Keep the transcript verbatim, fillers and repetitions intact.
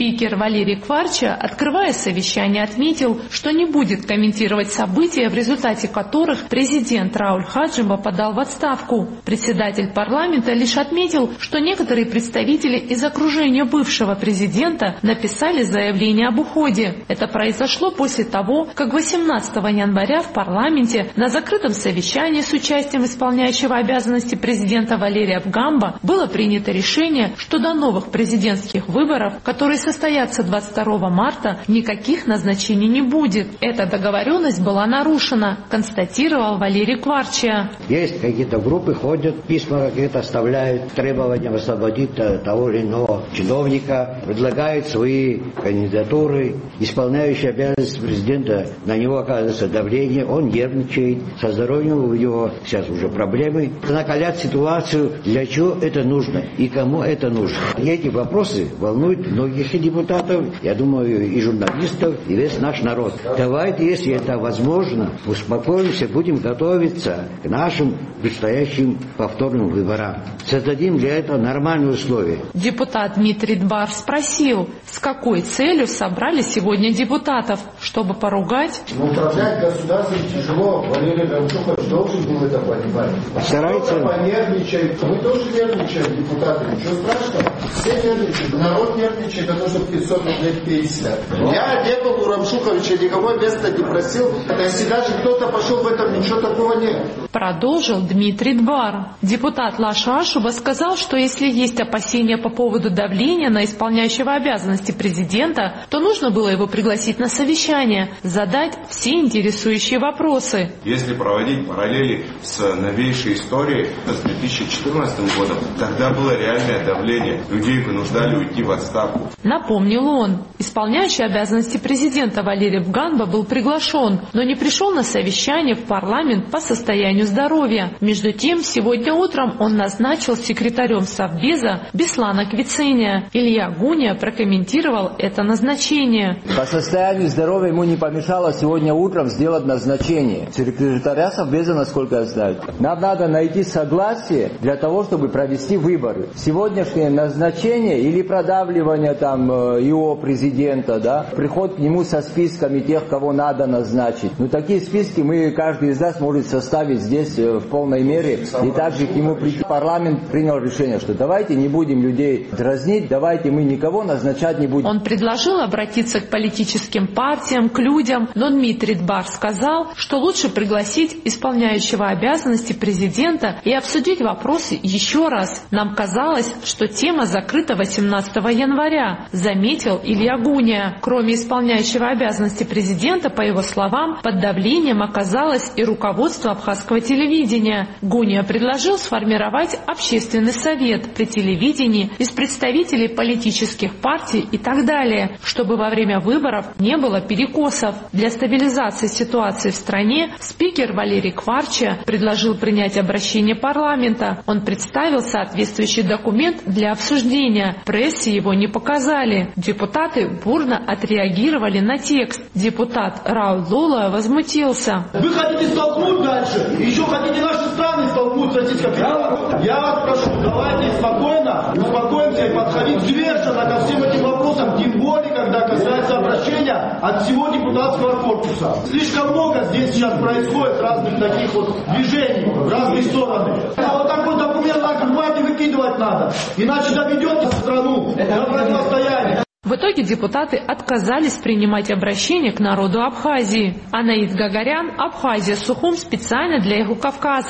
Спикер Валерий Кварча, открывая совещание, отметил, что не будет комментировать события, в результате которых президент Рауль Хаджимба подал в отставку. Председатель парламента лишь отметил, что некоторые представители из окружения бывшего президента написали заявление об уходе. Это произошло после того, как восемнадцатого января в парламенте на закрытом совещании с участием исполняющего обязанности президента Валерия Бгамба было принято решение, что до новых президентских выборов, которые состоятся двадцать второго марта, никаких назначений не будет. Эта договоренность была нарушена, констатировал Валерий Кварча. Есть какие-то группы, ходят, письма какие-то оставляют, требования освободить того или иного чиновника, предлагают свои кандидатуры. Исполняющий обязанности президента, на него оказывается давление, он нервничает, со здоровьем у него сейчас уже проблемы. Накалять ситуацию, для чего это нужно и кому это нужно. И эти вопросы волнуют многих и депутатов, я думаю, и журналистов, и весь наш народ. Давайте, если это возможно, успокоимся, будем готовиться к нашим предстоящим повторным выборам. Создадим для этого нормальные условия. Депутат Дмитрий Дбар спросил, с какой целью собрали сегодня депутатов, чтобы поругать? Но управлять государством тяжело. Валерий Рамшухович должен был это понимать. Старается. Кто-то понервничает. Мы тоже нервничаем, депутаты. Ничего страшного. Все нервничают. Народ нервничает, а то, что пятьсот рублей пенсия. Я не был у Рамшуховича, никого места не просил. Если даже кто-то пошел в этом, ничего такого нет. Продолжил Дмитрий Дбар. Депутат Лаша Ашуба сказал, что если есть опасения по поводу давления на исполняющего обязанности президента, то нужно было его пригласить на совещание, задать все интересующие вопросы. Если проводить параллели с новейшей историей, с две тысячи четырнадцатым годом, тогда было реальное давление. Людей вынуждали уйти в отставку. Напомнил он, исполняющий обязанности президента Валерий Бгамба был приглашен, но не пришел на совещание в парламент по состоянию здоровья. Между тем, сегодня утром он назначил секретарем Совбеза Беслана Квицения. Илья Гуня прокомментировал это назначение. По состоянию здоровья ему не помешало сегодня утром сделать назначение секретаря Совбеза, насколько я знаю. Нам надо найти согласие для того, чтобы провести выборы. Сегодняшнее назначение или продавливание там его президента, да, приход к нему со списками тех, кого надо назначить. Но такие списки мы, каждый из нас может составить здесь в полной мере. И также к нему прийти. Парламент принял решение, что давайте не будем людей дразнить, давайте мы никого назначать не будем. Он предложил обратиться к политическим партиям, к людям, но Дмитрий Дбар сказал, что лучше пригласить исполняющего обязанности президента и обсудить вопросы еще раз. Нам казалось, что тема закрыта восемнадцатого января, заметил Илья Гуня. Кроме исполняющего обязанности президента, по его словам, под давлением оказалось и руководство абхазского телевидения. Гуня предложил сформировать общественный совет при телевидении из представителей политических партий и так далее, чтобы во время выборов не было перекосов. Для стабилизации ситуации в стране спикер Валерий Кварча предложил принять обращение парламента. Он представил соответствующий документ для обсуждения. Прессе его не показали. Депутаты бурно отреагировали на текст. Депутат Рауль Лола возмутился. Вы хотите столкнуть дальше? Еще хотите наши страны столкнуть с Российской Федерацией? Я вас прошу, давайте спокойно, успокоимся и подходить взвешенно ко всем этим вопросам, тем более, когда касается обращения от всего депутатского корпуса. Слишком много здесь сейчас происходит разных таких вот движений в разные стороны. А вот такой документ так рвать и выкидывать надо, иначе доведете страну до противостояния. В итоге депутаты отказались принимать обращение к народу Абхазии. Анаид Гагарян, Абхазия, Сухум, специально для Юго-Кавказа.